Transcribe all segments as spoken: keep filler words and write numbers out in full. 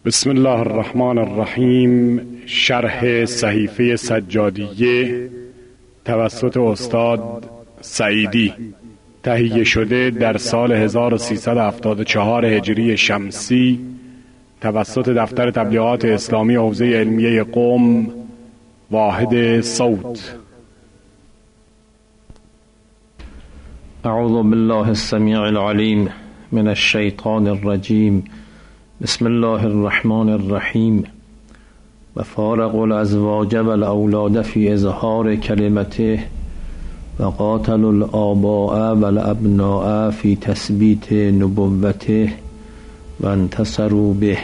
بسم الله الرحمن الرحیم. شرح صحیفه سجادیه توسط استاد سعیدی، تهیه شده در سال هزار و سیصد و هفتاد و چهار هجری شمسی توسط دفتر تبلیغات اسلامی حوزه علمیه قم، واحد صوت. اعوذ بالله السمیع العلیم من الشیطان الرجیم. بسم الله الرحمن الرحیم. و فارق الازواج و الاولاد فی اظهار کلمته و قاتل الآباء و الابناء فی تثبیت نبوته و انتصروا به.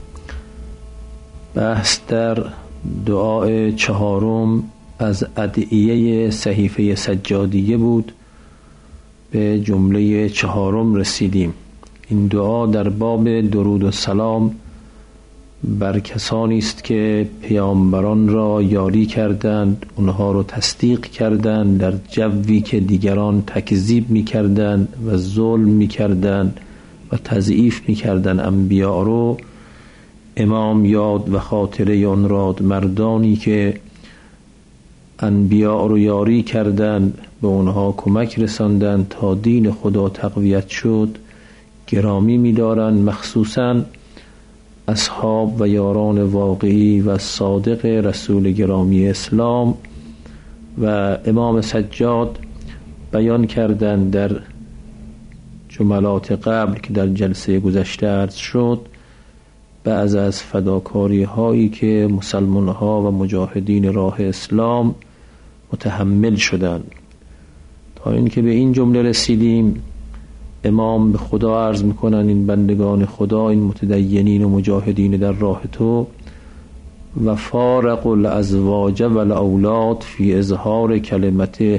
بحث در دعای چهارم از ادعیه صحیفه سجادیه بود. به جمله چهارم رسیدیم. این دعا در باب درود و سلام بر کسانی است که پیامبران را یاری کردند، اونها را تصدیق کردند در جوی که دیگران تکذیب می‌کردند و ظلم می‌کردند و تضعیف می‌کردند انبیا رو. امام یاد و خاطره آن راد مردانی که انبیا رو یاری کردند، به اونها کمک رساندند تا دین خدا تقویت شد، گرامی می‌دارند، مخصوصاً اصحاب و یاران واقعی و صادق رسول گرامی اسلام. و امام سجاد بیان کردند در جملات قبل که در جلسه گذشته عرض شد، بعض از فداکاری هایی که مسلمان ها و مجاهدین راه اسلام متحمل شدند. تا اینکه به این جمله رسیدیم، امام به خدا عرض میکنن این بندگان خدا، این متدینین و مجاهدین در راه تو، و فارق الازواج و الاولاد فی اظهار کلمته،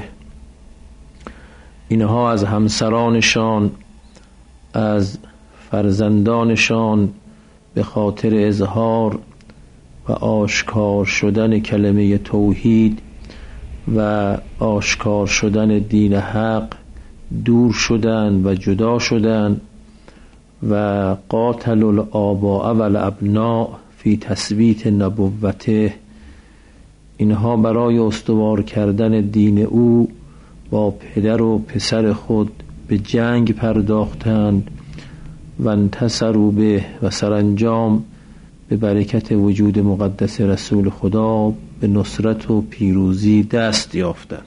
اینها از همسرانشان، از فرزندانشان به خاطر اظهار و آشکار شدن کلمه توحید و آشکار شدن دین حق دور شدن و جدا شدن. و قاتل الآباء و الابناء فی تثبیت نبوته، اینها برای استوار کردن دین او با پدر و پسر خود به جنگ پرداختند و انتصروا به، و سرانجام به برکت وجود مقدس رسول خدا به نصرت و پیروزی دست یافتند.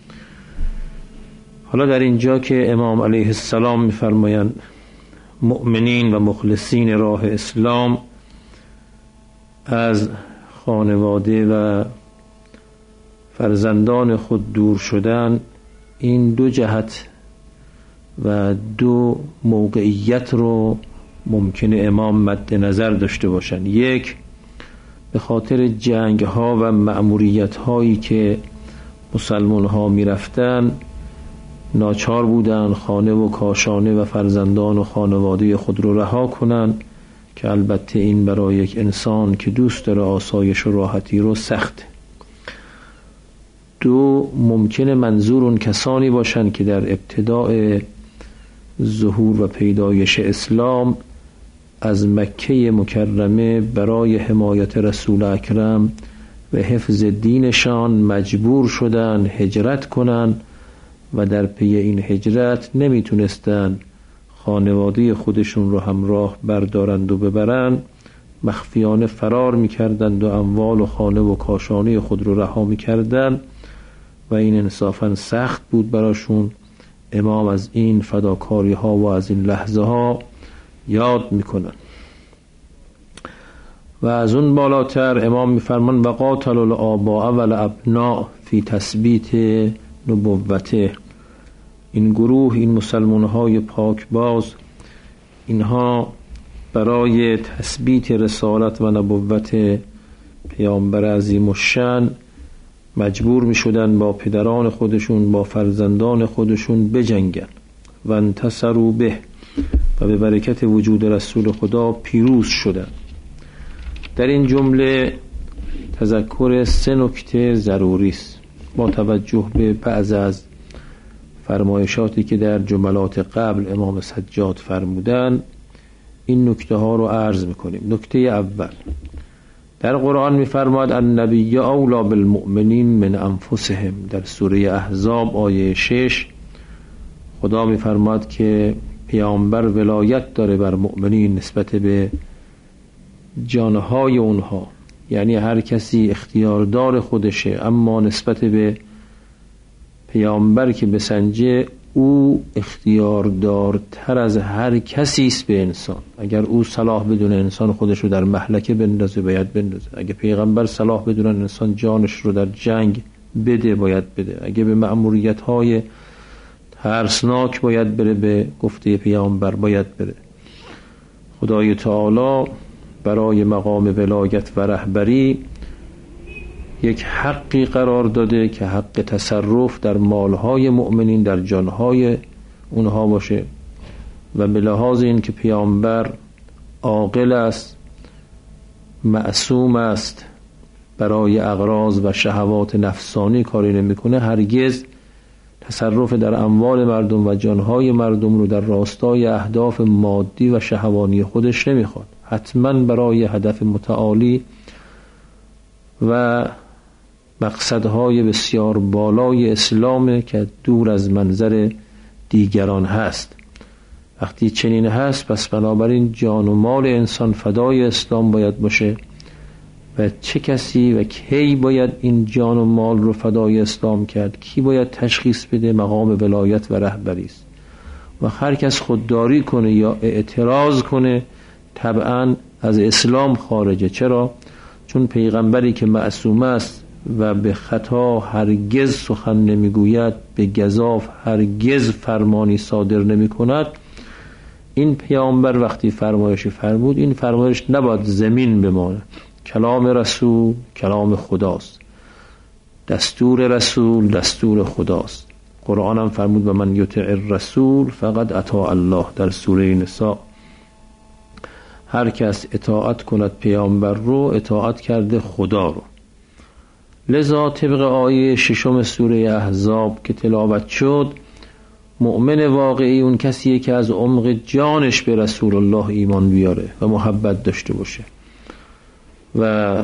حالا در اینجا که امام علیه السلام می‌فرمایند مؤمنین و مخلصین راه اسلام از خانواده و فرزندان خود دور شدن، این دو جهت و دو موقعیت رو ممکنه امام مد نظر داشته باشند. یک، به خاطر جنگ ها و مأموریت هایی که مسلمان ها می رفتن، ناچار بودن خانه و کاشانه و فرزندان و خانواده خود رو رها کنن، که البته این برای یک انسان که دوست داره آسایش و راحتی رو سخت. دو، ممکنه منظور اون کسانی باشن که در ابتداء ظهور و پیدایش اسلام از مکه مکرمه برای حمایت رسول اکرم و حفظ دینشان مجبور شدن هجرت کنن و در پی این هجرت نمیتونستن خانواده خودشون رو همراه بردارند و ببرند، مخفیانه فرار میکردند و اموال و خانه و کاشانه خود رو رها میکردند و این انصافا سخت بود براشون. امام از این فداکاری ها و از این لحظه ها یاد میکنن. و از اون بالاتر امام میفرمان و قاتل الآباء و الابناء فی تثبیت نبوته، این گروه، این مسلمان های پاکباز، اینها برای تثبیت رسالت و نبوت پیامبر عظیم الشأن مجبور می شدن با پدران خودشون، با فرزندان خودشون بجنگن و انتصروا به، و به برکت وجود رسول خدا پیروز شدن. در این جمله تذکر سه نکته ضروری است با توجه به بعض از فرمایشاتی که در جملات قبل امام سجاد فرمودن. این نکته ها رو عرض میکنیم. نکته اول، در قرآن میفرماد النبی اولی بالمؤمنین من انفسهم. در سوره احزاب آیه شش خدا میفرماد که پیامبر ولایت داره بر مؤمنین نسبت به جانهای اونها، یعنی هر کسی اختیاردار خودشه، اما نسبت به پیامبر که بسنجه او اختیاردارتر از هر کسی است به انسان. اگر او صلاح بدون انسان خودش رو در مهلکه بندازه باید بندازه، اگه پیغمبر صلاح بدون انسان جانش رو در جنگ بده باید بده، اگه به مأموریت های ترسناک باید بره به گفته پیامبر باید بره. خدای تعالی برای مقام ولایت و رهبری یک حقی قرار داده که حق تصرف در مالهای مؤمنین، در جانهای اونها باشه، و به لحاظ این که پیامبر عاقل است، معصوم است، برای اغراض و شهوات نفسانی کاری نمیکنه، هرگز تصرف در اموال مردم و جانهای مردم رو در راستای اهداف مادی و شهوانی خودش نمیخواد. حتما برای هدف متعالی و مقصدهای بسیار بالای اسلام که دور از منظر دیگران هست. وقتی چنین هست پس بنابراین جان و مال انسان فدای اسلام باید باشه. و چه کسی و کی باید این جان و مال رو فدای اسلام کرد؟ کی باید تشخیص بده؟ مقام ولایت و رهبری است. و هر کس خودداری کنه یا اعتراض کنه طبعا از اسلام خارجه. چرا؟ چون پیغمبری که معصوم است و به خطا هرگز سخن نمیگوید، به گزاف هرگز فرمانی صادر نمی کند، این پیامبر وقتی فرمایشی فرمود این فرمایش نباید زمین بمانه. کلام رسول کلام خداست، دستور رسول دستور خداست. قرآن هم فرمود و من یطع الرسول فقد اطاع الله در سوره نساء. هر کس اطاعت کند پیامبر رو اطاعت کرده خدا رو. لذا طبق آیه ششم سوره احزاب که تلاوت شد، مؤمن واقعی اون کسیه که از عمق جانش به رسول الله ایمان بیاره و محبت داشته باشه و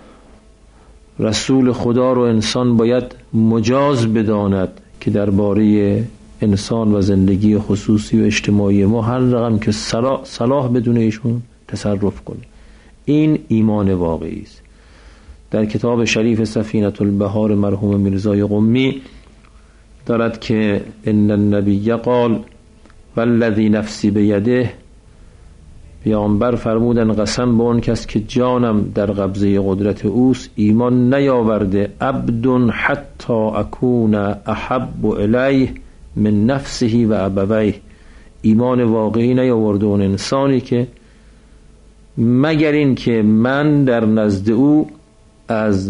رسول خدا رو انسان باید مجاز بداند که درباره انسان و زندگی خصوصی و اجتماعی ما هر رقم که صلاح, صلاح بدون ایشون تصرف کنه. این ایمان واقعی است. در کتاب شریف سفینة البحار مرحوم میرزای قمی دارد که ان النبی قال والذی نفسی بیده، پیامبر فرمودن قسم به اون کس که جانم در قبضه قدرت اوست، ایمان نیاورده عبد حتی اکون احب الیه من نفسه و ابویه. ایمان واقعی نیاورده اون انسانی که مگر این که من در نزد او از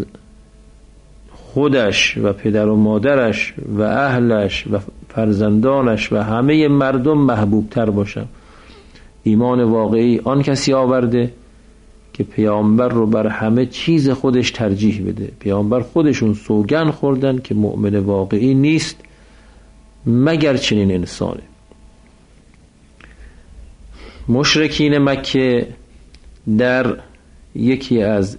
خودش و پدر و مادرش و اهلش و فرزندانش و همه مردم محبوب تر باشم. ایمان واقعی آن کسی آورده که پیامبر رو بر همه چیز خودش ترجیح بده. پیامبر خودشون سوگند خوردن که مؤمن واقعی نیست مگر چنین انسانه. مشرکین مکه در یکی از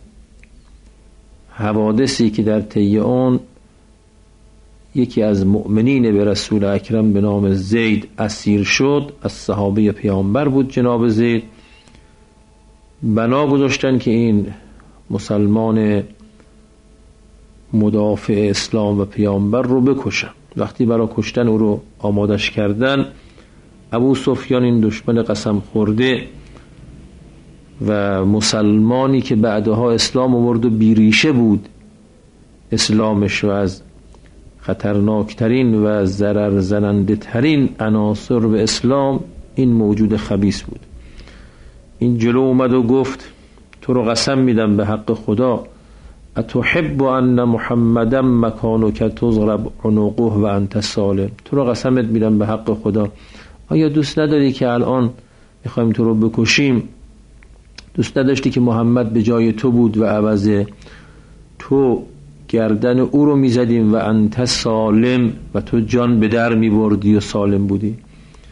حوادثی که در طی اون یکی از مؤمنین به رسول اکرم به نام زید اسیر شد، از صحابه پیامبر بود جناب زید، بنا گذاشتن که این مسلمان مدافع اسلام و پیامبر رو بکشن. وقتی برای کشتن او رو آمادش کردن، ابو سفیان این دشمن قسم خورده و مسلمانی که بعدها اسلام آورد و بیریشه بود اسلامش و از خطرناکترین و ضرر زننده ترین عناصر به اسلام این موجود خبیث بود، این جلو اومد و گفت تو رو قسم میدم به حق خدا، اتحب ان محمدا مکانک تضرب عنقه و انت سالم، تو رو قسمت میدم به حق خدا، آیا دوست نداری که الان میخوایم تو رو بکشیم، دوست نداشتی که محمد به جای تو بود و عوض تو گردن او رو میزدیم و انت سالم و تو جان به در میبردی و سالم بودی.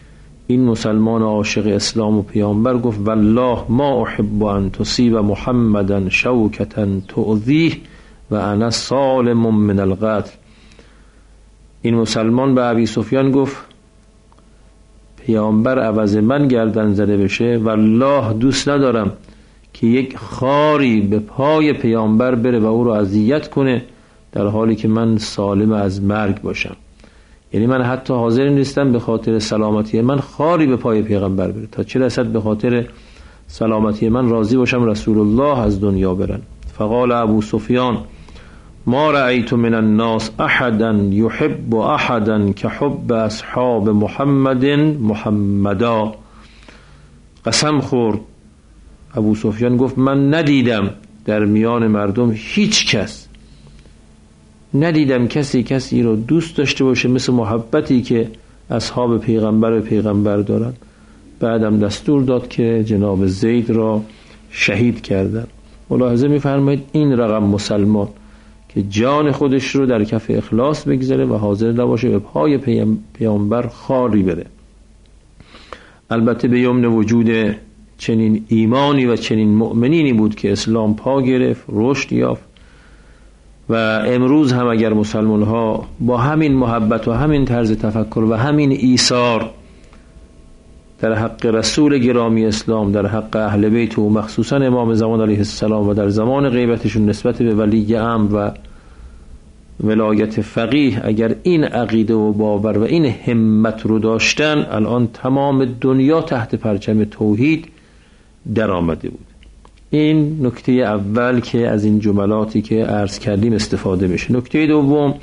این مسلمان عاشق اسلام و پیامبر گفت والله ما احب ان تصیب محمدا شوکتا تؤذیه و انا سالم من القتل. این مسلمان به ابی سفیان گفت پیامبر عوض من گردن زده بشه، والله دوست ندارم که یک خاری به پای پیامبر بره و او رو اذیت کنه در حالی که من سالم از مرگ باشم. یعنی من حتی حاضر نیستم به خاطر سلامتی من خاری به پای پیغمبر بره، تا چه رسد به خاطر سلامتی من راضی باشم رسول الله از دنیا برن. فقال ابو سفیان ما رأیت من الناس احدا يحب احدا كحب اصحاب محمد محمدا. قسم خورد ابو سفیان گفت من ندیدم در میان مردم هیچ کس، ندیدم کسی کسی رو دوست داشته باشه مثل محبتی که اصحاب پیغمبر و پیغمبر دارن. بعدم دستور داد که جناب زید را شهید کردن. ملاحظه می‌فرمایید این رقم مسلمان که جان خودش رو در کف اخلاص بگذاره و حاضر نباشه به پای پیامبر خاری بره. البته به یمن وجود چنین ایمانی و چنین مؤمنینی بود که اسلام پا گرفت، رشد یافت و امروز هم اگر مسلمان ها با همین محبت و همین طرز تفکر و همین ایثار در حق رسول گرامی اسلام، در حق اهل بیت و مخصوصا امام زمان علیه السلام و در زمان غیبتشون نسبت به ولی امر و ولایت فقیه، اگر این عقیده و باور و این همت رو داشتن، الان تمام دنیا تحت پرچم توحید در آمده بود. این نکته اول که از این جملاتی که عرض کردیم استفاده میشه. نکته دوم،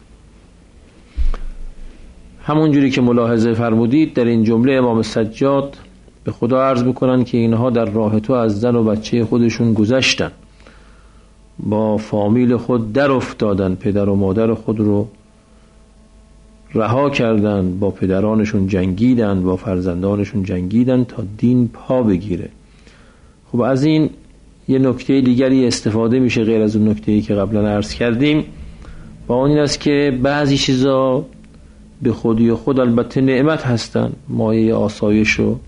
همون جوری که ملاحظه فرمودید در این جمله امام سجاد به خدا عرض میکنن که اینها در راه تو از زن و بچه خودشون گذشتن، با فامیل خود در افتادن، پدر و مادر خود رو رها کردن، با پدرانشون جنگیدن، با فرزندانشون جنگیدن تا دین پا بگیره. خب از این یه نکته دیگری استفاده میشه غیر از اون نکته‌ای که قبلا عرض کردیم، و اون این است که بعضی چیزا به خودی خود البته نعمت هستن، مایه آسایش و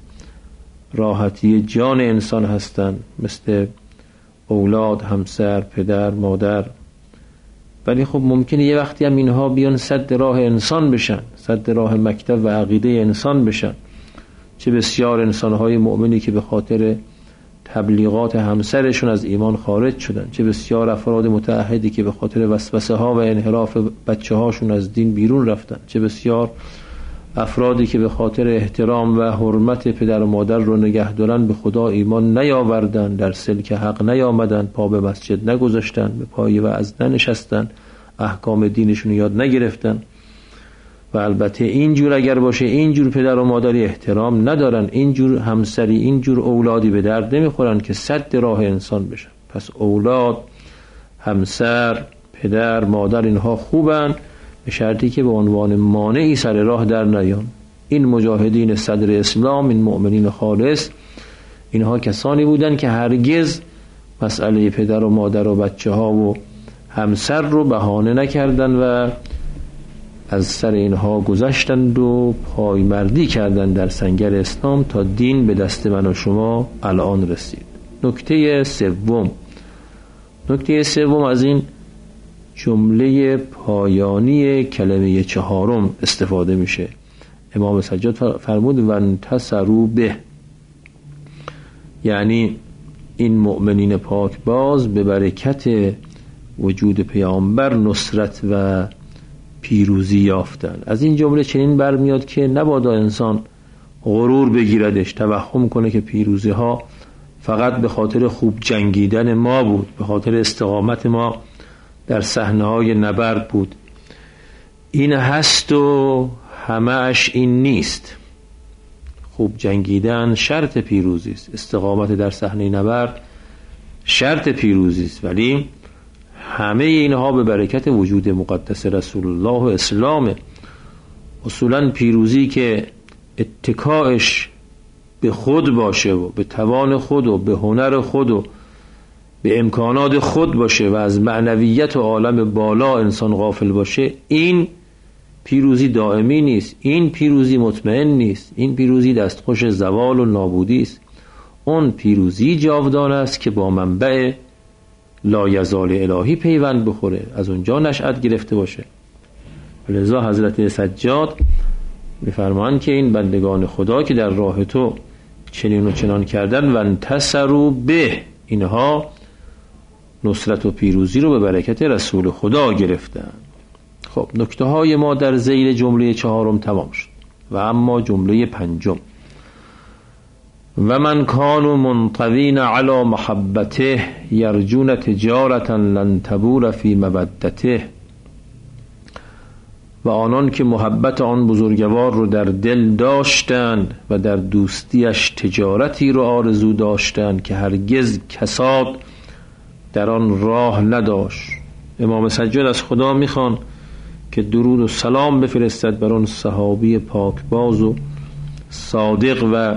راحتی جان انسان هستن، مثل اولاد، همسر، پدر، مادر، ولی خب ممکنه یه وقتی هم اینها بیان سد راه انسان بشن، سد راه مکتب و عقیده انسان بشن. چه بسیار انسانهای مؤمنی که به خاطر تبلیغات همسرشون از ایمان خارج شدن، چه بسیار افراد متعهدی که به خاطر وسوسه ها و انحراف بچه هاشون از دین بیرون رفتن، چه بسیار افرادی که به خاطر احترام و حرمت پدر و مادر رو نگه دارن به خدا ایمان نیاوردن، در سلک حق نیامدن، پا به مسجد نگذاشتن، به پای وعظ ننشستن، احکام دینشون یاد نگرفتن. و البته اینجور اگر باشه، اینجور پدر و مادری احترام ندارن، اینجور همسری، اینجور اولادی به درد نمیخورن که سد راه انسان بشن. پس اولاد، همسر، پدر، مادر اینها خوبن به شرطی که به عنوان مانعی سر راه در نیان. این مجاهدین صدر اسلام، این مؤمنین خالص، اینها کسانی بودن که هرگز مسئله پدر و مادر و بچه ها و همسر رو بهانه نکردن و از سر اینها گذشتند و پایمردی کردند در سنگر اسلام تا دین به دست من و شما الان رسید. نکته سوم، نکته سوم از این جمله پایانی کلمه چهارم استفاده میشه. امام سجاد فرمود و انتصروا به، یعنی این مؤمنین پاک باز به برکت وجود پیامبر نصرت و پیروزی یافتن. از این جمله چنین برمیاد که نبادا انسان غرور بگیردش، توهم کنه که پیروزی ها فقط به خاطر خوب جنگیدن ما بود، به خاطر استقامت ما در صحنه های نبرد بود. این هست و همه اش این نیست. خوب جنگیدن شرط پیروزی است، استقامت در صحنه نبرد شرط پیروزی است، ولی همه اینها به برکت وجود مقدس رسول الله و اسلام. اصولا پیروزی که اتکاش به خود باشه و به توان خود و به هنر خود و به امکانات خود باشه و از معنویت و عالم بالا انسان غافل باشه، این پیروزی دائمی نیست، این پیروزی مطمئن نیست، این پیروزی دستخوش زوال و نابودی است. اون پیروزی جاودانه است که با منبع لایزال الهی پیوند بخوره، از اونجا نشأت گرفته باشه. لذا حضرت سجاد میفرمایند که این بندگان خدا که در راه تو چنین و چنان کردن و انتصروا به، اینها نصرت و پیروزی رو به برکت رسول خدا گرفتن. خب نکته های ما در ذیل جمله چهارم تمام شد و اما جمله پنجم: و من کانوا منطوین علی محبته یرجون تجارتا لن تبور فی مودته. و آنان که محبت آن بزرگوار رو در دل داشتند و در دوستیش تجارتی رو آرزو داشتند که هرگز کساد در آن راه نداشت. امام سجاد از خدا میخوان که درود و سلام بفرستد بر اون صحابی پاکباز و صادق و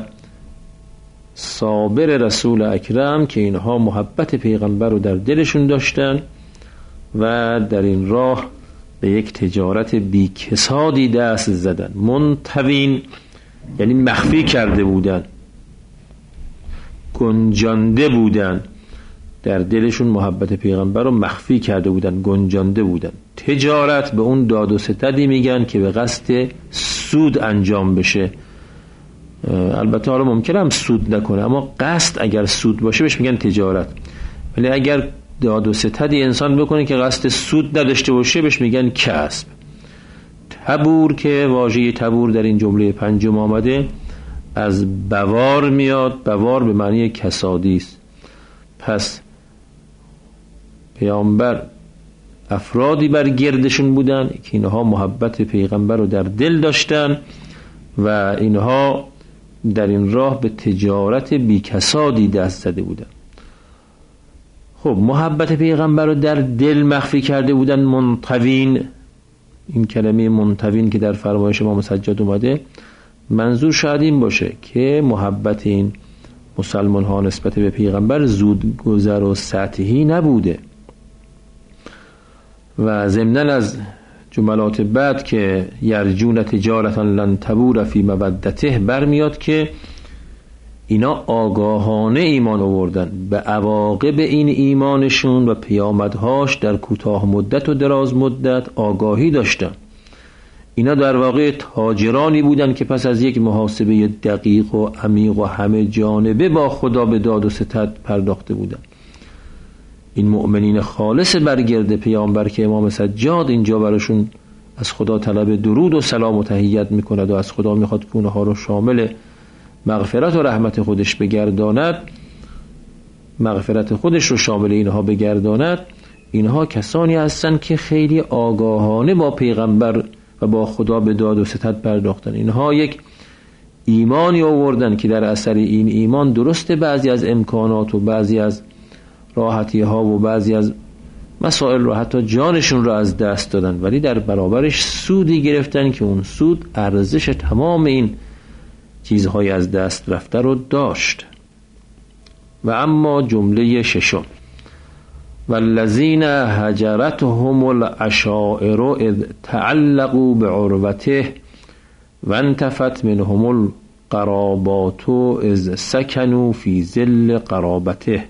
صابر رسول اکرم که اینها محبت پیغمبر رو در دلشون داشتن و در این راه به یک تجارت بی کسادی دست زدن. منطوین یعنی مخفی کرده بودن، گنجانده بودن، در دلشون محبت پیغمبر رو مخفی کرده بودن، گنجانده بودن. تجارت به اون داد و ستدی میگن که به قصد سود انجام بشه. البته حالا ممکنه هم سود نکنه، اما قصد اگر سود باشه بهش میگن تجارت. ولی اگر داد و ستدی انسان بکنه که قصد سود نداشته باشه بهش میگن کسب. تبور که واژه تبور در این جمله پنجم آمده از بوار میاد. بوار به معنی کسادی است. پس پیامبر افرادی بر گردشون بودن که اینها محبت پیغمبر رو در دل داشتن و اینها در این راه به تجارت بی کسادی دست زده بودن. خب محبت پیغمبر رو در دل مخفی کرده بودن. منطوین، این کلمه منطوین که در فرمایش امام سجاد اومده، منظور شاید این باشه که محبت این مسلمان ها نسبت به پیغمبر زود گذر و سطحی نبوده. و ضمناً از جملات بعد که یرجون تجارتا لن تبور فی مودته برمیاد که اینا آگاهانه ایمان آوردن، به عواقب این ایمانشون و پیامدهاش در کوتاه مدت و دراز مدت آگاهی داشتن. اینا در واقع تاجرانی بودن که پس از یک محاسبه دقیق و عمیق و همه جانبه با خدا به داد و ستد پرداخته بودن. این مؤمنین خالص برگرد پیامبر که امام سجاد اینجا براشون از خدا طلب درود و سلام و تحیت میکند و از خدا میخواد که اونها رو شامل مغفرت و رحمت خودش بگرداند، مغفرت خودش رو شامل اینها بگرداند، اینها کسانی هستند که خیلی آگاهانه با پیغمبر و با خدا به داد و ستد پرداختن. اینها یک ایمانی آوردن که در اثر این ایمان درسته بعضی از امکانات و بعضی از راحتی ها و بعضی از مسائل رو حتی جانشون رو از دست دادن، ولی در برابرش سودی گرفتن که اون سود ارزش تمام این چیزهای از دست رفته رو داشت. و اما جمله ششم: والذین هجرتهم العشائر اذ تعلقوا بعروته وانتفت منهم القرابات اذ سکنوا فی ظل قرابته.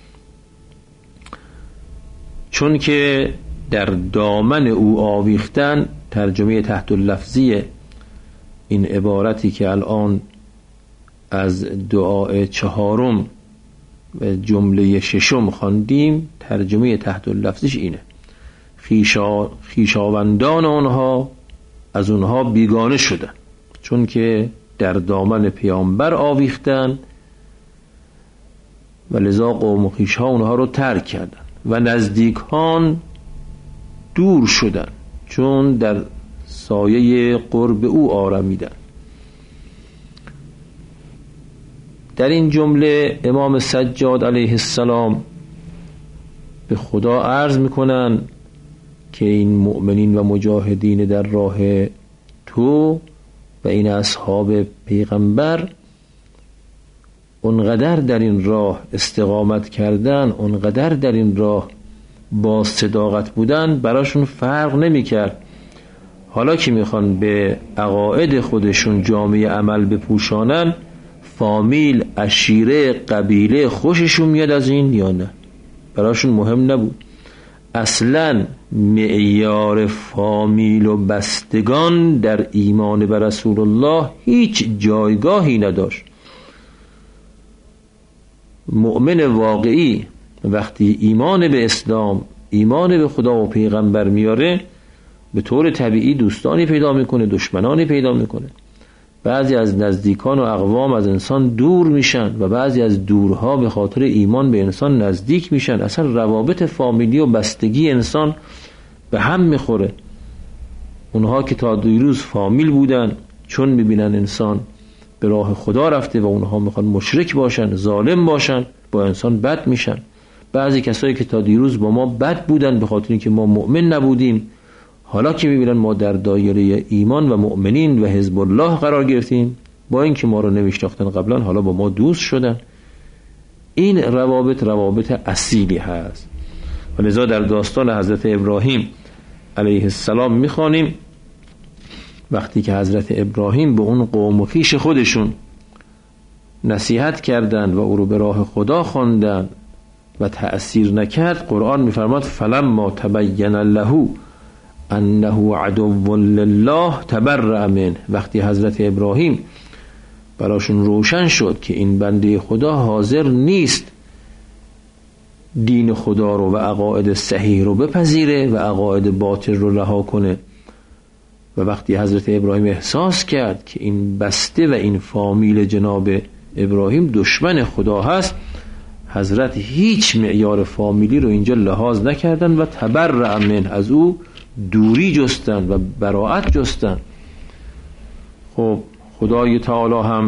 چون که در دامن او آویختن، ترجمه تحت اللفظی این عبارتی که الان از دعای چهارم و جمله ششم خواندیم، ترجمه تحت اللفظیش اینه: خیشا خیشاوندان آنها از اونها بیگانه شدن، چون که در دامن پیامبر آویختن و لذا قوم و خویش ها اونها رو ترک کردن و نزدیکان دور شدن، چون در سایه قرب او آرمیدن. در این جمله امام سجاد علیه السلام به خدا عرض میکنن که این مؤمنین و مجاهدین در راه تو و این اصحاب پیغمبر اونقدر در این راه استقامت کردن، اونقدر در این راه با صداقت بودن، براشون فرق نمی کرد حالا که میخوان به عقاید خودشون جامعه عمل بپوشانن، فامیل، عشیره، قبیله خوششون میاد از این یا نه؟ براشون مهم نبود. اصلا معیار فامیل و بستگان در ایمان به رسول الله هیچ جایگاهی نداشت. مؤمن واقعی وقتی ایمان به اسلام، ایمان به خدا و پیغمبر میاره، به طور طبیعی دوستانی پیدا میکنه، دشمنانی پیدا میکنه. بعضی از نزدیکان و اقوام از انسان دور میشن و بعضی از دورها به خاطر ایمان به انسان نزدیک میشن. اصلا روابط فامیلی و بستگی انسان به هم میخوره. اونها که تا دیروز فامیل بودن، چون میبینن انسان به راه خدا رفته و اونها میخوان مشرک باشن، ظالم باشن، با انسان بد میشن. بعضی کسایی که تا دیروز با ما بد بودن به خاطر اینکه ما مؤمن نبودیم، حالا که میبینن ما در دایره ایمان و مؤمنین و حزب الله قرار گرفتیم، با اینکه ما رو نمیشناختن قبلا، حالا با ما دوست شدن. این روابط روابط اصیلی هست. و لذا در داستان حضرت ابراهیم علیه السلام میخوانیم وقتی که حضرت ابراهیم به اون قوم و خویش خودشون نصیحت کردند و او رو به راه خدا خواندند و تأثیر نکرد، قرآن میفرماد فلما تبین له انه عدو لله تبرأ منه. وقتی حضرت ابراهیم براشون روشن شد که این بنده خدا حاضر نیست دین خدا رو و عقاید صحیح رو بپذیره و عقاید باطل رو رها کنه، و وقتی حضرت ابراهیم احساس کرد که این بسته و این فامیل جناب ابراهیم دشمن خدا هست، حضرت هیچ معیار فامیلی رو اینجا لحاظ نکردن و تبرأ منه، از او دوری جستن و براءت جستن. خب خدای تعالی هم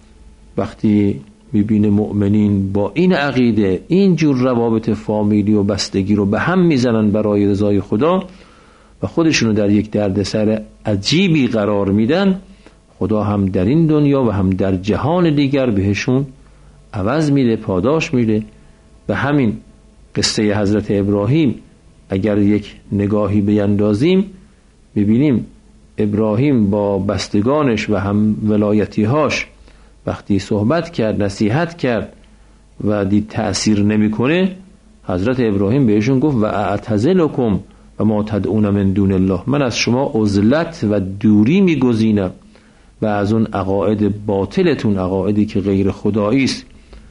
وقتی میبینه مؤمنین با این عقیده این جور روابط فامیلی و بستگی رو به هم میزنن برای رضای خدا و خودشونو در یک دردسر عجیبی قرار میدن، خدا هم در این دنیا و هم در جهان دیگر بهشون عوض میده، پاداش میده. به همین قصه حضرت ابراهیم اگر یک نگاهی بیندازیم، ببینیم ابراهیم با بستگانش و هم ولایتیهاش وقتی صحبت کرد، نصیحت کرد و دید تأثیر نمیکنه، حضرت ابراهیم بهشون گفت و اعتزلکم و ما تدعون من دون الله، من از شما عزلت و دوری میگزینم و از اون عقاید باطلتون، عقایدی که غیر خدایی است.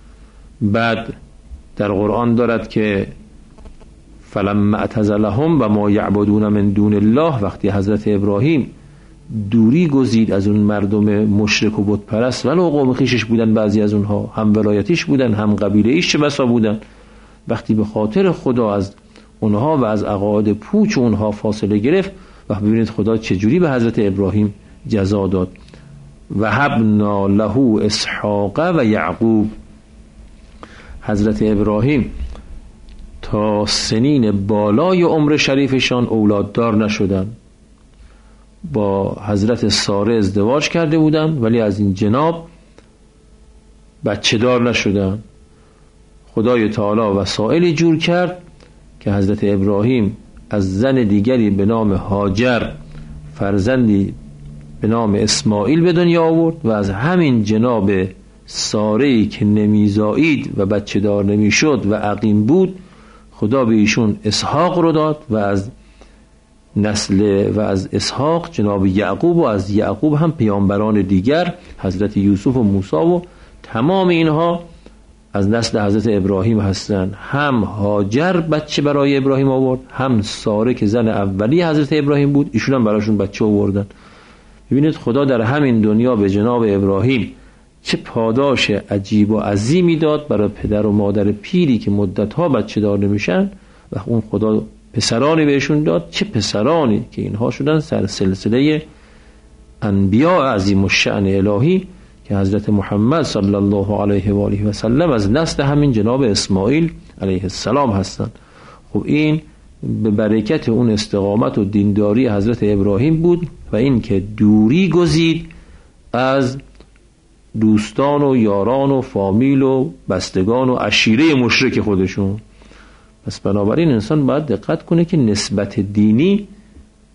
بعد در قرآن دارد که فلما اعتزلهم و ما یعبدون من دون الله، وقتی حضرت ابراهیم دوری گزید از اون مردم مشرک و بت پرست، ولو قوم خویشش بودن، بعضی از اونها هم ولایتیش بودن هم قبیله ایش چه بسا بودن، وقتی به خاطر خدا از اونها و از عقاید پوچ اونها فاصله گرفت، و ببینید خدا چجوری به حضرت ابراهیم جزا داد. و هبنا له اسحاق و یعقوب، حضرت ابراهیم تا سنین بالای عمر شریفشان اولاددار نشدن. با حضرت ساره ازدواج کرده بودن ولی از این جناب بچه دار نشدن. خدای تعالی وسائلی جور کرد که حضرت ابراهیم از زن دیگری به نام هاجر فرزندی به نام اسماعیل به دنیا آورد و از همین جناب ساره‌ای که نمیزایید و بچه دار نمیشد و عقیم بود، خدا به ایشون اسحاق رو داد و از نسل و از اسحاق جناب یعقوب و از یعقوب هم پیامبران دیگر حضرت یوسف و موسی و تمام اینها از نسل حضرت ابراهیم هستند. هم هاجر بچه برای ابراهیم آورد، هم ساره که زن اولی حضرت ابراهیم بود، ایشون هم براشون بچه آوردن. ببینید خدا در همین دنیا به جناب ابراهیم چه پاداش عجیب و عظیمی داد برای پدر و مادر پیری که مدتها بچه دار نمیشن، و اون خدا پسرانی بهشون داد، چه پسرانی که اینها شدن سر سلسله انبیاء عظیم الشأن الهی که حضرت محمد صلی الله علیه و آله و سلم از نسل همین جناب اسماعیل علیه السلام هستند. خب این به برکت اون استقامت و دینداری حضرت ابراهیم بود و این که دوری گزید از دوستان و یاران و فامیل و بستگان و عشیره مشرک خودشون. پس بنابراین انسان باید دقت کنه که نسبت دینی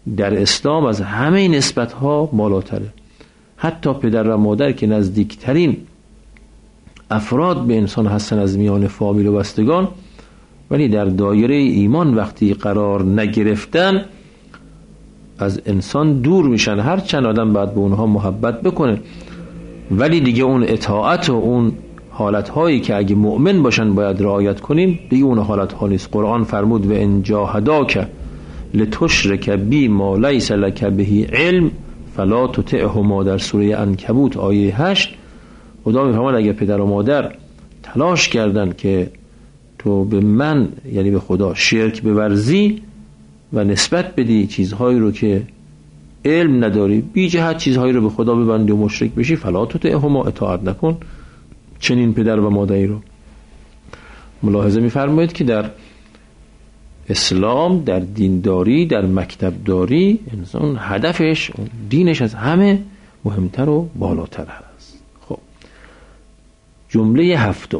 در اسلام از همه نسبت‌ها بالاتره. حتی پدر و مادر که نزدیکترین افراد به انسان هستن از میان فامیل و بستگان، ولی در دایره ایمان وقتی قرار نگرفتن از انسان دور میشن. هر چند آدم باید به اونها محبت بکنه، ولی دیگه اون اطاعت و اون حالتهایی که اگه مؤمن باشن باید رعایت کنیم دیگه اون حالتها نیست. قرآن فرمود و ان جاهداک لتشرک بی ما لیس لک به علم فلا تطعهما، در سوره عنکبوت آیه هشت. خدا میفرماید اگه پدر و مادر تلاش کردن که تو به من، یعنی به خدا، شرک بورزی و نسبت بدی چیزهایی رو که علم نداری، بی جهت چیزهایی رو به خدا ببندی و مشرک بشی، فلا تطعهما، اطاعت نکن چنین پدر و مادری رو. ملاحظه می‌فرمایید که در اسلام، در دینداری، در مکتبداری، انسان هدفش، دینش از همه مهمتر و بالاتر هست. خب جمله هفتم،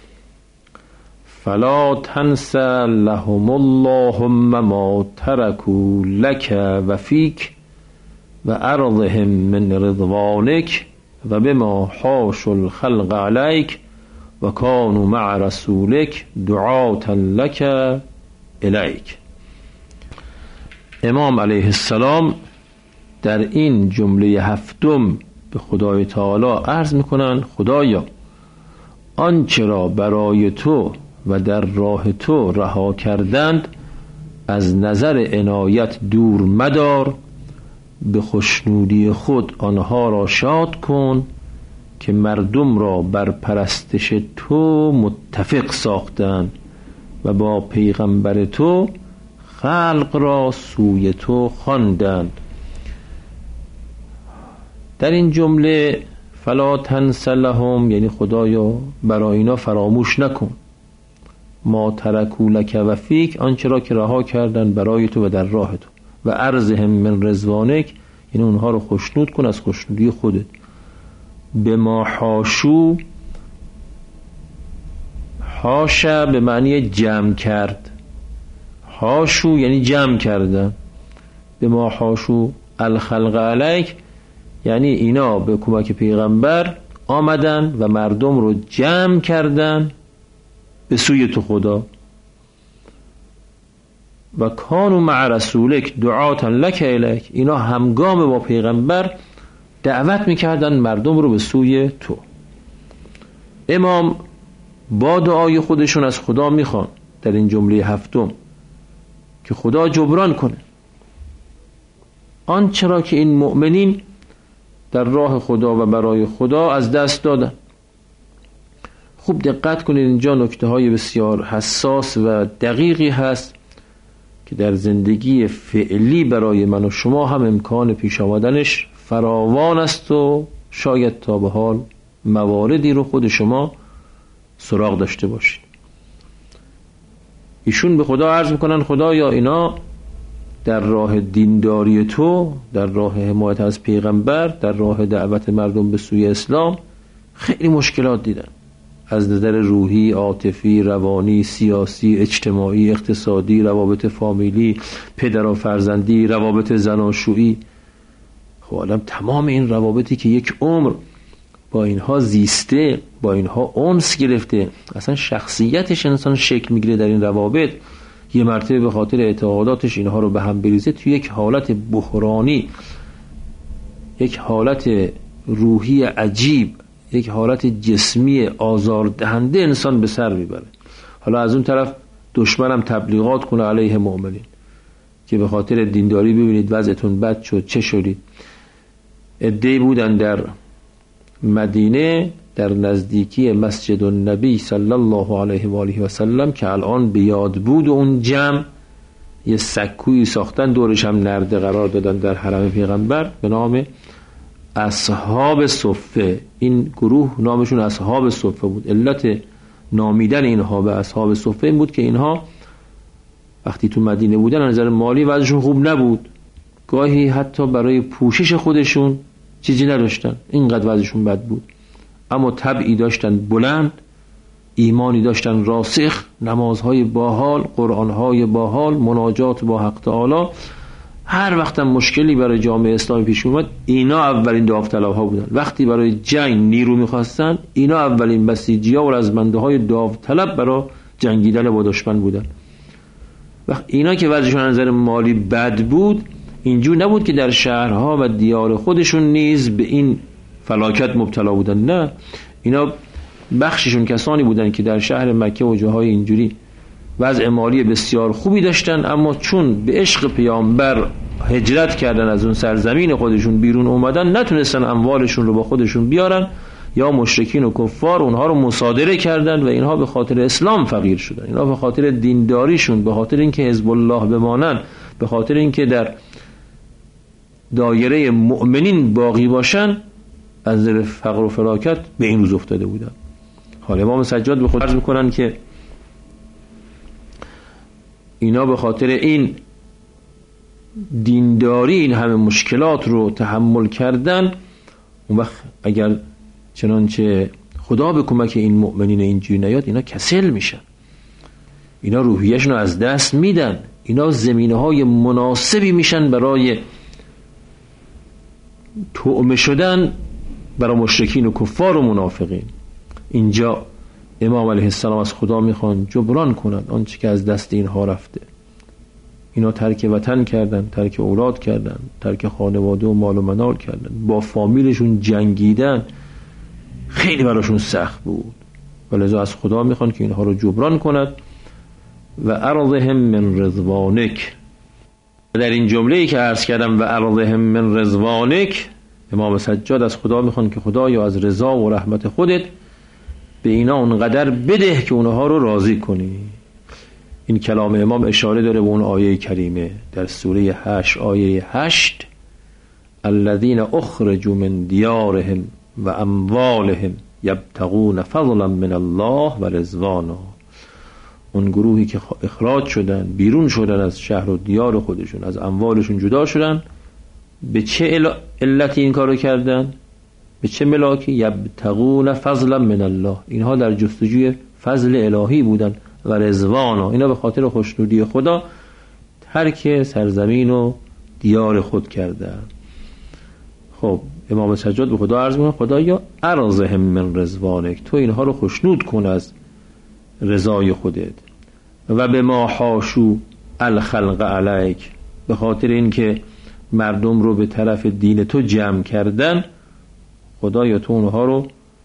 فلا تنس لهم اللهم ما ترکوا لک و فیک و ارضهم من رضوانک و بما حاش الخلق علیک و کانوا مع رسولک دعاة لک الیک. امام علیه السلام در این جمله هفتم به خدای تعالی عرض میکنن خدایا آنچه را برای تو و در راه تو رها کردند از نظر عنایت دور مدار، به خوشنودی خود آنها را شاد کن که مردم را بر پرستش تو متفق ساختند و با پیغمبر تو خلق را سوی تو خواندند. در این جمله فلا تنس لهم یعنی خدایا برای اینا فراموش نکن، ما ترکوا لک و فیک، آنچه را که رها کردن برای تو و در راه تو، و ارضهم من رضوانک یعنی اونها رو خوشنود کن از خوشنودی خودت. به ما حاشو، حاشا به معنی جمع کرد، حاشو یعنی جمع کردن. به ما حاشو الخلق علیک یعنی اینا به کمک پیغمبر آمدن و مردم رو جمع کردن به سوی تو خدا. و کانوا مع رسولک دعاة لک الیک، اینا همگام با پیغمبر دعوت میکردن مردم رو به سوی تو. امام با دعای خودشون از خدا میخوان در این جمله هفتم که خدا جبران کنه آنچه را که این مؤمنین در راه خدا و برای خدا از دست دادن. خوب دقت کنید، اینجا نکته های بسیار حساس و دقیقی هست که در زندگی فعلی برای من و شما هم امکان پیش آمدنش فراوان است و شاید تا به حال مواردی رو خود شما سراغ داشته باشید. ایشون به خدا عرض میکنن خدایا اینا در راه دینداری تو، در راه حمایت از پیغمبر، در راه دعوت مردم به سوی اسلام خیلی مشکلات دیدن، از نظر روحی، عاطفی، روانی، سیاسی، اجتماعی، اقتصادی، روابط فامیلی، پدر و فرزندی، روابط زناشویی. خب الان تمام این روابطی که یک عمر با اینها زیسته، با اینها انس گرفته، اصلا شخصیتش انسان شکل میگیره در این روابط، یه مرتبه به خاطر اعتقاداتش اینها رو به هم بریزه، توی یک حالت بحرانی، یک حالت روحی عجیب، یک حالت جسمی آزاردهنده انسان به سر میبره. حالا از اون طرف دشمنم تبلیغات کنه علیه مؤمنین که به خاطر دینداری ببینید وضعتون بد شد، چه شدید. عده‌ای بودن در مدینه در نزدیکی مسجد النبی صلی الله علیه و آله و سلم که الان به یاد بود، و اون جمع یه سکویی ساختن، دورش هم نرده قرار دادن در حرم پیغمبر به نام اصحاب صفه. این گروه نامشون اصحاب صفه بود. علت نامیدن اینها به اصحاب صفه این بود که اینها وقتی تو مدینه بودن از نظر مالی وضعشون خوب نبود، گاهی حتی برای پوشش خودشون چیزی نداشتن، اینقدر وضعشون بد بود، اما طبعی داشتن بلند، ایمانی داشتن راسخ، نمازهای باحال، قرآنهای باحال، مناجات با حق تعالی. هر وقت مشکلی برای جامعه اسلامی پیش اومد اینا اولین داوطلب‌ها بودن. وقتی برای جنگ نیرو می‌خواستن اینا اولین بسیجی‌ها و رزمنده‌های داوطلب برای جنگیدن با دشمن بودن. وقت اینا که وضعشون از نظر مالی بد بود، اینجور نبود که در شهرها و دیار خودشون نیز به این فلاکت مبتلا بودن. نه، اینا بخششون کسانی بودن که در شهر مکه و جاهای اینجوری وضع مالی بسیار خوبی داشتن، اما چون به عشق پیامبر هجرت کردن، از اون سرزمین خودشون بیرون اومدن، نتونستن اموالشون رو با خودشون بیارن، یا مشرکین و کفار اونها رو مصادره کردن و اینها به خاطر اسلام فقیر شدن. اینها به خاطر دینداریشون، به خاطر اینکه حزب الله بمانن، به خاطر اینکه در دایره مؤمنین باقی باشن، از نظر فقر و فلاکت به این روز افتاده بودن. حالا امام سجاد به خود عرض میکنن که اینا به خاطر این دینداری این همه مشکلات رو تحمل کردن. اون وقت اگر چنانچه خدا به کمک این مؤمنین اینجوری نیاد، اینا کسل میشن، اینا روحیه‌شون رو از دست میدن، اینا زمینه‌های مناسبی میشن برای طعمه شدن برای مشرکین و کفار و منافقین. اینجا امام علیه السلام از خدا میخوان جبران کنن آنچه که از دست اینها رفته. اینا ترک وطن کردن، ترک اولاد کردن، ترک خانواده و مال و منال کردن، با فامیلشون جنگیدن، خیلی براشون سخت بود، ولذا از خدا میخوان که اینها رو جبران کند. و ارضهم من رضوانک، در این جمله‌ای که عرض کردم و ارضهم من رضوانک، امام سجاد از خدا میخوان که خدایا از رضا و رحمت خودت به اینا اونقدر بده که اونها رو راضی کنی. این کلام امام اشاره داره به اون آیه کریمه در سوره هشت آیه هشت، الذين اخرجوا من دیارهم و اموالهم یبتغون فضلا من الله و رضوانا. اون گروهی که اخراج شدن، بیرون شدن از شهر و دیار خودشون، از اموالشون جدا شدن، به چه علتی این کارو کردن؟ به چه ملاکی؟ یبتغون فضلا من الله، اینها در جستجوی فضل الهی بودن، و رضوانا، اینا به خاطر خوشنودی خدا ترک سرزمین و دیار خود کردن. خب امام سجاد به خدا عرض میکنه خدایا ارضهم من رضوانک، تو اینها رو خوشنود کن از رضای خودت. و به ما حاشو الخلق علیک، به خاطر اینکه مردم رو به طرف دین تو جمع کردن، خدایا تو اونها رو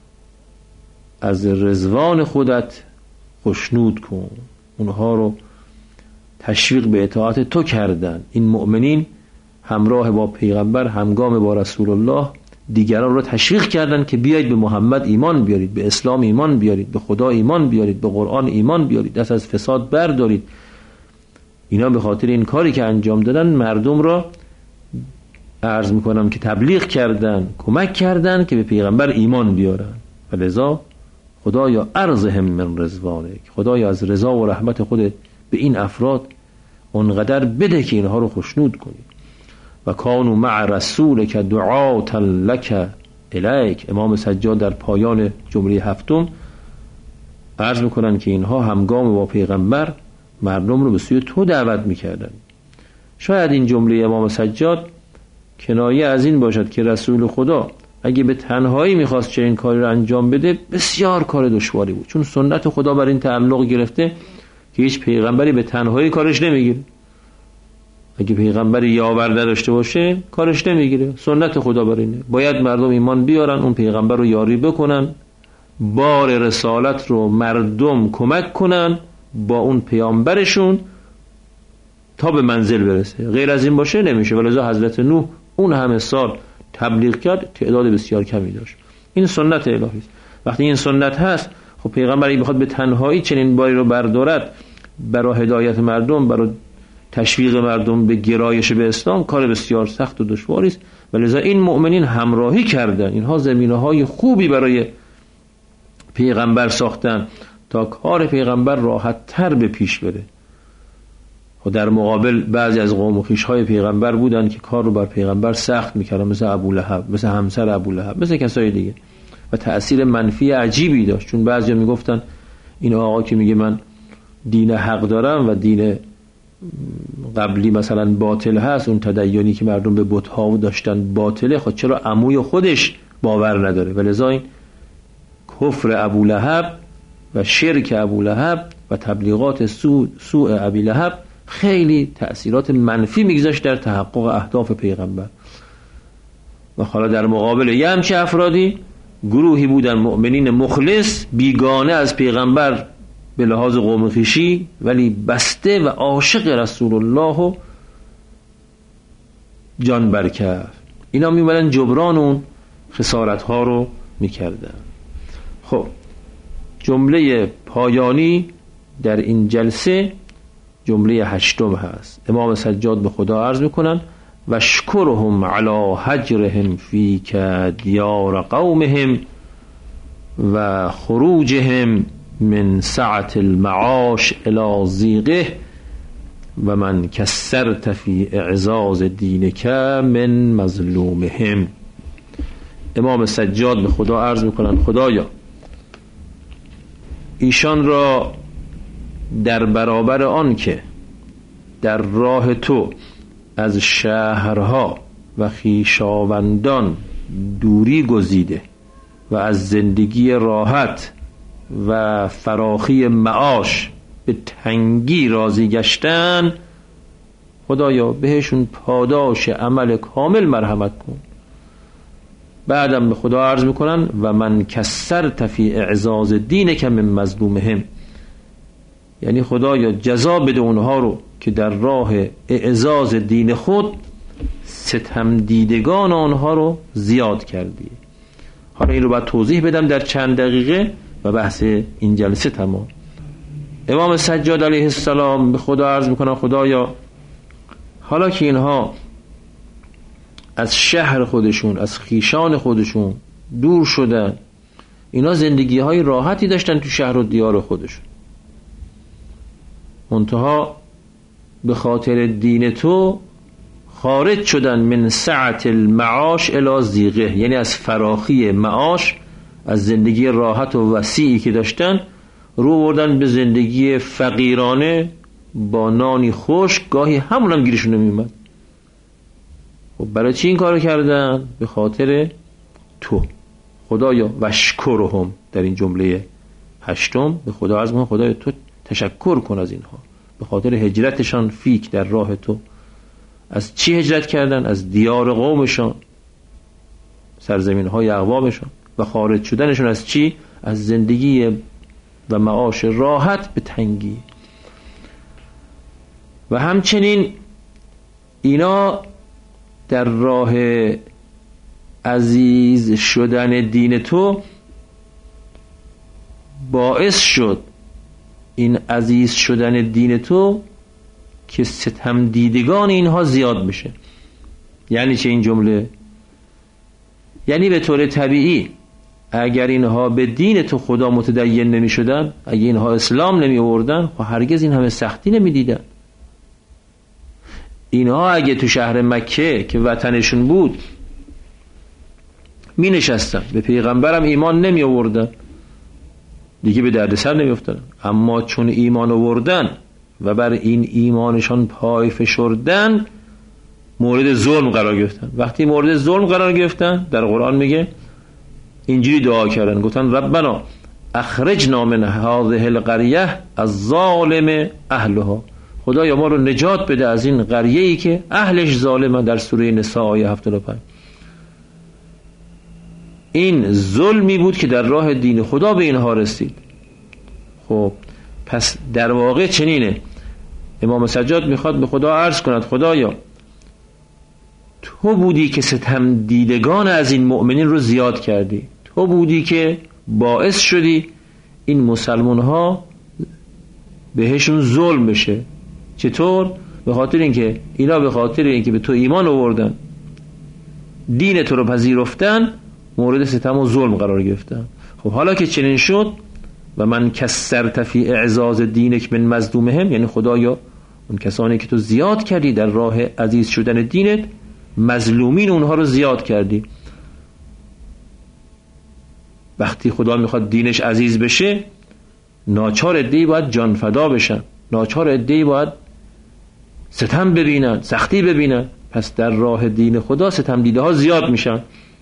از رضوان خودت خوشنود کن، اونها رو تشویق به اطاعت تو کردن. این مؤمنین همراه با پیغمبر، همگام با رسول الله، دیگران رو تشویق کردن که بیایید به محمد ایمان بیارید، به اسلام ایمان بیارید، به خدا ایمان بیارید، به قرآن ایمان بیارید، دست از فساد بردارید. اینا به خاطر این کاری که انجام دادن مردم را عرض میکنم که تبلیغ کردن، کمک کردن که به پیغمبر ایمان بیارن. و لذا خدایا ارضهم من رضوانک، خدایا از رضا و رحمت خود به این افراد اونقدر بده که اینها رو خوشنود کنی. و کانوا مع رسولک دعاة لک الیک، امام سجاد در پایان جمله هفتم عرض میکنن که اینها همگام با پیغمبر مردم رو به سوی تو دعوت میکردن. شاید این جمله امام سجاد کنایه از این باشد که رسول خدا اگه به تنهایی میخواست چه این کاری رو انجام بده بسیار کار دشواری بود، چون سنت خدا بر این تعلق گرفته که هیچ پیغمبری به تنهایی کارش نمیگیره. اگه پیغمبری یاور نداشته باشه کارش نمیگیره، سنت خدا بر اینه. باید مردم ایمان بیارن، اون پیغمبر رو یاری بکنن، بار رسالت رو مردم کمک کنن با اون پیامبرشون تا به منزل برسه. غیر از این باشه نمیشه. ولذا حضرت نوح اون همه سال تبلیغ کرد، تعداد بسیار کمی داشت. این سنت الهی است. وقتی این سنت هست، خب پیغمبری بخواد به تنهایی چنین باری رو بردارد برای هدایت مردم، برای تشویق مردم به گرایش به اسلام، کار بسیار سخت و دشواری است. ولذا این مؤمنین همراهی کردن، اینها زمینه‌های خوبی برای پیغمبر ساختن تا کار پیغمبر راحت تر به پیش بره. و در مقابل بعضی از قوم و خویش‌های پیغمبر بودن که کار رو بر پیغمبر سخت می‌کردن، مثل ابولهب، مثل همسر ابولهب، مثل کسای دیگه، و تأثیر منفی عجیبی داشت. چون بعضیا میگفتن این آقا که میگه من دین حق دارم و دین قبلی مثلا باطل هست، اون تدیانی که مردم به بت‌ها داشتن باطله، خود چرا عموی خودش باور نداره؟ ولذا این کفر ابولهب و شرک ابولهب و تبلیغات سوء سوء ابی لهب خیلی تأثیرات منفی میگذاشت در تحقق اهداف پیغمبر. و حالا در مقابل یه همچه افرادی گروهی بودن مؤمنین مخلص، بیگانه از پیغمبر به لحاظ قوم خویشی، ولی بسته و عاشق رسول الله و جان برکف. اینا میمدن جبران اون خسارت ها رو میکردن. خب جمله پایانی در این جلسه جمله هشتم هست. امام سجاد به خدا عرض میکنن و شکرهم علی هجرهم فیک دیار قومهم و خروجهم من سعة المعاش الى ضیقه و من کسرت فی اعزاز دینک من مظلومهم. امام سجاد به خدا عرض میکنن خدایا ایشان را در برابر آن که در راه تو از شهرها و خویشاوندان دوری گزیده و از زندگی راحت و فراخی معاش به تنگی راضی گشتن، خدایا بهشون پاداش عمل کامل مرحمت کن. بعدم به خدا عرض میکنن و من کسرت فی اعزاز دینک من مظلومهم، یعنی خدایا جزا بده اونها رو که در راه اعزاز دین خود ستم دیدگان آنها رو زیاد کردی. حالا این رو باید توضیح بدم در چند دقیقه و بحث این جلسه تمام. امام سجاد علیه السلام به خدا عرض میکنن خدایا حالا که اینها از شهر خودشون از خیشان خودشون دور شدن، اینا زندگی های راحتی داشتن تو شهر و دیار خودشون، منتها به خاطر دین تو خارج شدن من سعة المعاش الی ضیقه، یعنی از فراخی معاش، از زندگی راحت و وسیعی که داشتن رو بردن به زندگی فقیرانه با نانی خشک، گاهی همون هم گیرشون نمیومد. خب برای چی این کارو کردن؟ به خاطر تو خدایا وشکرهم. در این جمله هشتم به خدا عرض میکنم خدایا تو تشکر کن از اینها به خاطر هجرتشان فیک در راه تو. از چی هجرت کردن؟ از دیار قومشان، سرزمین های اقوامشان، و خارج شدنشون از چی؟ از زندگی و معاش راحت به تنگی. و همچنین اینا در راه عزیز شدن دین تو باعث شد این عزیز شدن دین تو که ستم دیدگان اینها زیاد بشه. یعنی چه این جمله؟ یعنی به طور طبیعی اگر اینها به دین تو خدا متدین نمی شدن، اگر اینها اسلام نمی آوردن، خب هرگز این همه سختی نمی دیدن. اینها اگه تو شهر مکه که وطنشون بود می نشستن، به پیغمبرم ایمان نمی آوردن، دیگه به دردسر نمی افتادن. اما چون ایمان آوردن و بر این ایمانشان پای فشردن، مورد ظلم قرار گرفتن. وقتی مورد ظلم قرار گرفتن، در قرآن میگه اینجوری دعا کردن، گفتن ربنا اخرجنا من هذه القريه الظالم اهلها، خدایا ما رو نجات بده از این قریه‌ای که اهلش ظالمن. در سوره نساء آیه هفتاد و پنج. این ظلمی بود که در راه دین خدا به اینها رسید. خب پس در واقع چنینه، امام سجاد میخواد به خدا عرض کند خدایا تو بودی که ستم دیدگان از این مؤمنین رو زیاد کردی، تو بودی که باعث شدی این مسلمان ها بهشون ظلم بشه. چطور؟ به خاطر اینکه اینا به خاطر اینکه به تو ایمان آوردن، دین تو رو پذیرفتن، مورد ستم و ظلم قرار گرفتن. خب حالا که چنین شد و من کسرت فی اعزاز دینک من مظلومهم، یعنی خدایا اون کسانی که تو زیاد کردی در راه عزیز شدن دینت، مظلومین اونها رو زیاد کردی. وقتی خدا میخواد دینش عزیز بشه، ناچار عده‌ای باید جان فدا بشن، ناچار عده‌ای باید ستم ببینن، سختی ببینن. پس در راه دین خدا ستم دیده ها زیاد میشن.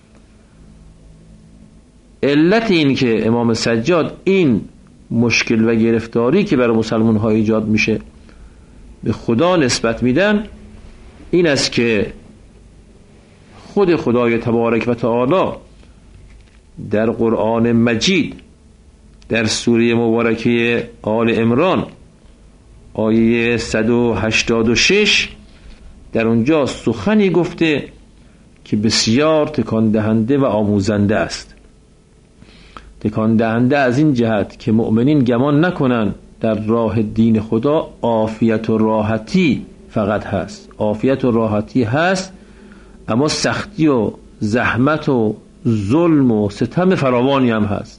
علت این که امام سجاد این مشکل و گرفتاری که برای مسلمان ها ایجاد میشه به خدا نسبت میدن این است که خود خدای تبارک و تعالی در قرآن مجید در سوره مبارکه آل عمران آیه صد و هشتاد و شش در اونجا سخنی گفته که بسیار تکان دهنده و آموزنده است. تکان دهنده از این جهت که مؤمنین گمان نکنن در راه دین خدا عافیت و راحتی فقط هست. عافیت و راحتی هست، اما سختی و زحمت و ظلم و ستم فراوانی هم هست.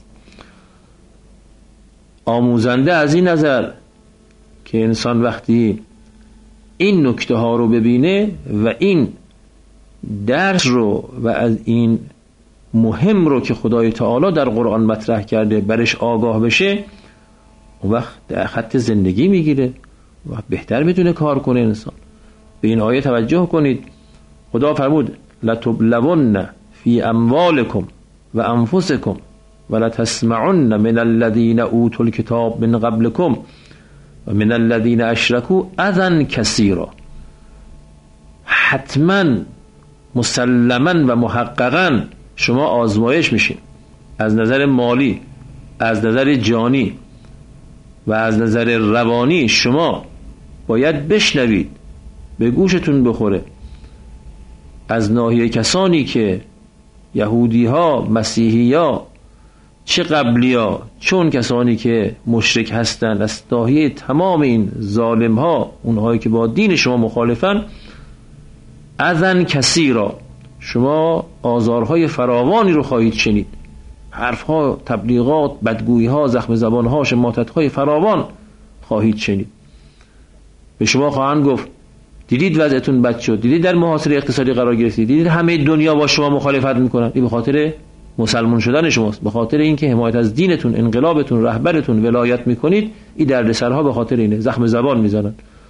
آموزنده از این نظر که انسان وقتی این نکته ها رو ببینه و این درس رو و از این مهم رو که خدای تعالی در قرآن مطرح کرده برش آگاه بشه، اون وقت در خط زندگی میگیره و بهتر میتونه کار کنه. انسان به این آیه توجه کنید. خدا فرمود لتبلون فی اموالکم و انفسکم و لتسمعن من الذین اوتوا الکتاب من قبلکم و من الذین اشرکوا اذى کثیرا. حتما مسلما و محققا شما آزمایش میشین از نظر مالی، از نظر جانی و از نظر روانی. شما باید بشنوید، به گوشتون بخوره از ناحیه کسانی که یهودی ها، مسیحی ها، چه قبلی ها، چون کسانی که مشرک هستند، از ناحیه تمام این ظالم ها، اونهایی که با دین شما مخالفن، اذن کثیرا، شما آزارهای فراوانی رو خواهید شنید. حرفها، تبلیغات، بدگویی ها، زخم زبان ها، شماتت های فراوان خواهید شنید. به شما خواهند گفت دیدید وضعتون بد شد، دیدید در محاصره اقتصادی قرار گرفتید، دیدید همه دنیا با شما مخالفت میکنن. این به خاطر مسلمان شدن شماست، به خاطر اینکه حمایت از دینتون، انقلابتون، رهبرتون ولایت میکنید. این دردسرها به خاطر اینه، زخم زبان میزنن.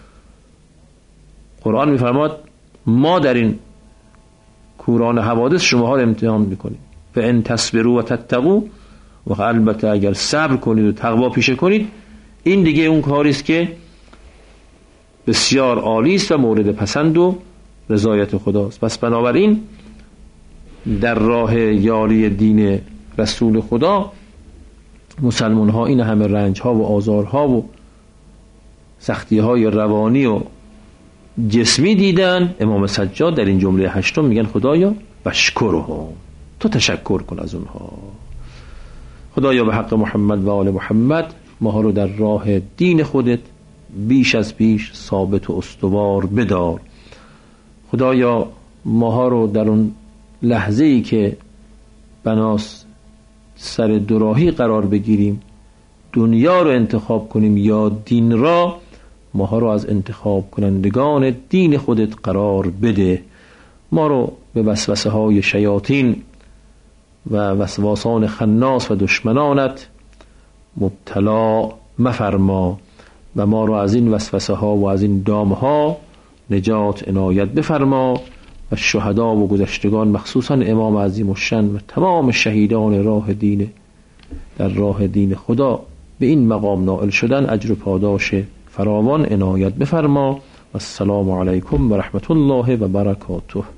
قرآن میفرماد ما در این کوران حوادث شماها رو امتحان میکنید. فان تصبروا و تتقوا، و البته اگر صبر کنید و تقوا پیشه کنید، این دیگه اون کاری است که بسیار عالی است و مورد پسند و رضایت خداست. پس بنابراین در راه یاری دین رسول خدا مسلمان ها این همه رنج ها و آزار ها و سختی های روانی و جسمی دیدن. امام سجاد در این جمله هشتم میگن خدایا بشکرهم، تو تشکر کن از اونها. خدایا به حق محمد و آل محمد ما رو در راه دین خودت بیش از پیش ثابت و استوار بدار. خدایا ما رو در اون لحظه ای که بناس سر دوراهی قرار بگیریم، دنیا رو انتخاب کنیم یا دین را، ما رو از انتخاب کنندگان دین خودت قرار بده. ما رو به وسوسه های شیاطین و وسواسان خناس و دشمنانت مبتلا مفرما و ما رو از این وسوسه ها و از این دام ها نجات عنایت بفرما و شهدا و گذشتگان مخصوصا امام عظیم الشأن و تمام شهیدان راه دین در راه دین خدا به این مقام نائل شدن اجر و پاداش فراوان عنایت بفرما. و السلام علیکم و رحمت الله و برکاته.